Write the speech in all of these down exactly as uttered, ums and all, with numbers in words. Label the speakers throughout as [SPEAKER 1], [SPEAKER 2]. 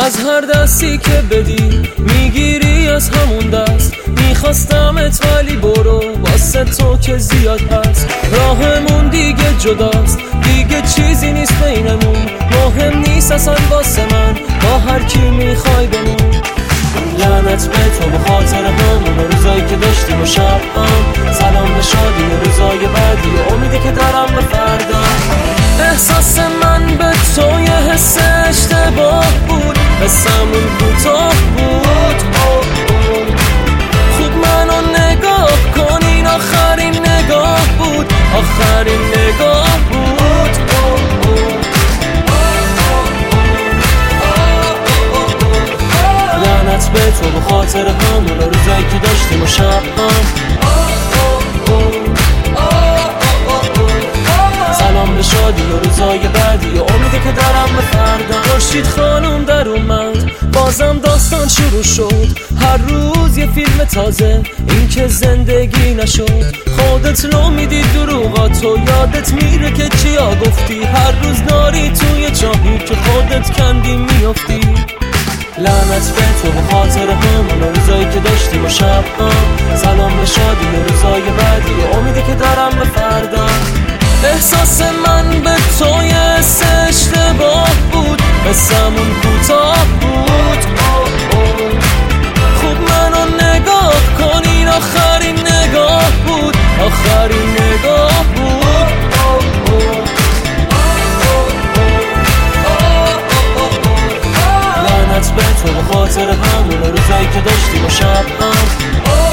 [SPEAKER 1] از هر دستی که بدی میگیری از همون دست. میخواستمت ولی برو واسه تو که زیاد هست. راهمون دیگه جداست، دیگه چیزی نیست بینمون. مهم نیست اصلا واسه من با هر کی میخوای بمون. لعنت به تو به خاطر همون روزایی که داشتیم و شب هم. سلام به شادی روزای بعدی و امیدی که دارم به فردا. احساس من به تو یه حس اشتباه بود، حسمون کوتاه بود. خوب منو نگاه کن، این آخرین نگاه بود، آخرین نگاه بود. لعنت به تو به خاطر همون روزایی که داشتیم و شب هم. سلام به شادی و روزای بعدی و امیدی که دارم به فردا. خورشید خانم در اومد، بازم داستان شروع شد. هر روز یه فیلم تازه، این که زندگی نشد. خودت رو میدی دروغاتو، یادت میره که چیا گفتی. هر روز داری توی جایی که خودت کندی میافتی. لعنت به تو به خاطر همون روزایی که داشتیم و شب هم. سلام به شادی و روزای بعدی و امیدی که دارم به فردا. احساس من به تو یه حس اشتباه بود، حسمون کوتاه بود. خوب منو نگاه کن، این آخرین نگاه بود، آخرین نگاه بود. لعنت به تو به خاطر همون روزایی که داشتیم و شب هم.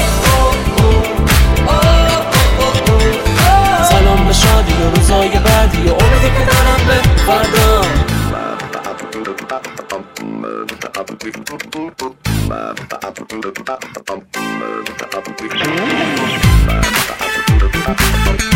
[SPEAKER 1] سلام به شادی و روزای بعدی و امیدی که دارم به فردا.
[SPEAKER 2] Thank you.